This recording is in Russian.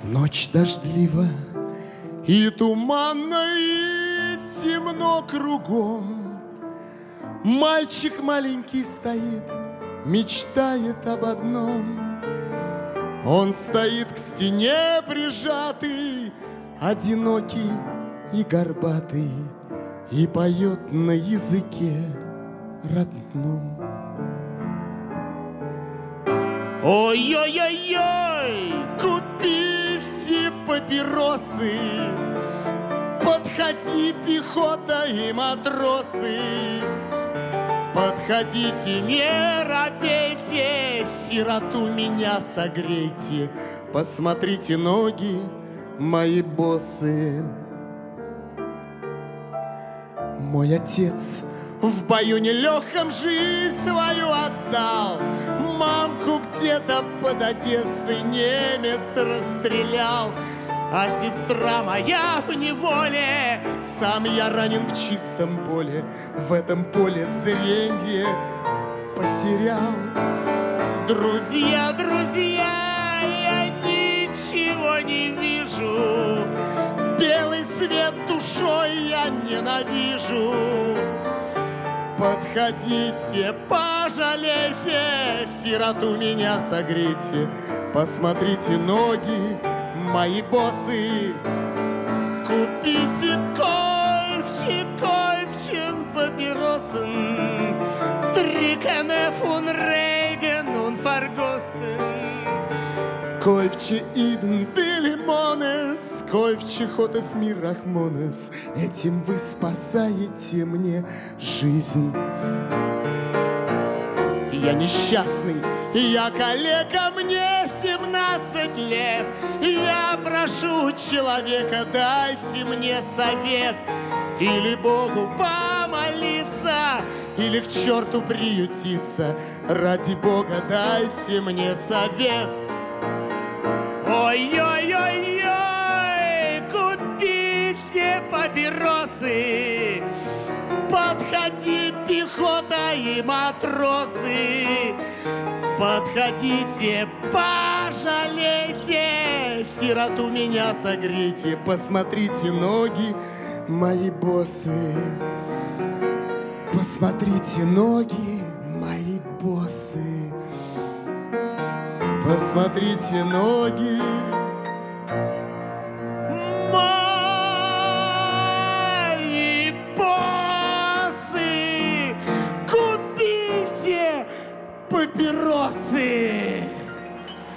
Ночь дождлива и туманно, и темно кругом. Мальчик маленький стоит, мечтает об одном. Он стоит к стене прижатый, одинокий и горбатый, и поет на языке родном. Ой-ой-ой-ой, купите папиросы, подходи, пехота и матросы. Подходите, не робейте, сироту меня согрейте, посмотрите ноги мои босые. Мой отец в бою нелегком жизнь свою отдал, мамку где-то под Одессой немец расстрелял. А сестра моя в неволе, сам я ранен в чистом поле, в этом поле зренье потерял. Друзья, друзья, я ничего не вижу, белый свет душой я ненавижу. Подходите, пожалейте, сироту меня согрейте, посмотрите ноги мои боссы. Купите Käufchen, папиросен, Трикане фун Рейген und vergossen. Käufche иден Белимонес, Käufche хотев мир Рахмонес. Этим вы спасаете мне жизнь. Я несчастный, я калека, мне 17 лет. Я прошу человека, дайте мне совет. Или Богу помолиться, или к черту приютиться. Ради Бога дайте мне совет. Ой-ой-ой-ой, купите папиросы, подходи, пехота и матросы. Подходите, пожалейте, сироту меня согрейте, посмотрите ноги мои боссы. Посмотрите ноги мои боссы. Посмотрите ноги мои боссы. Купите папиросы.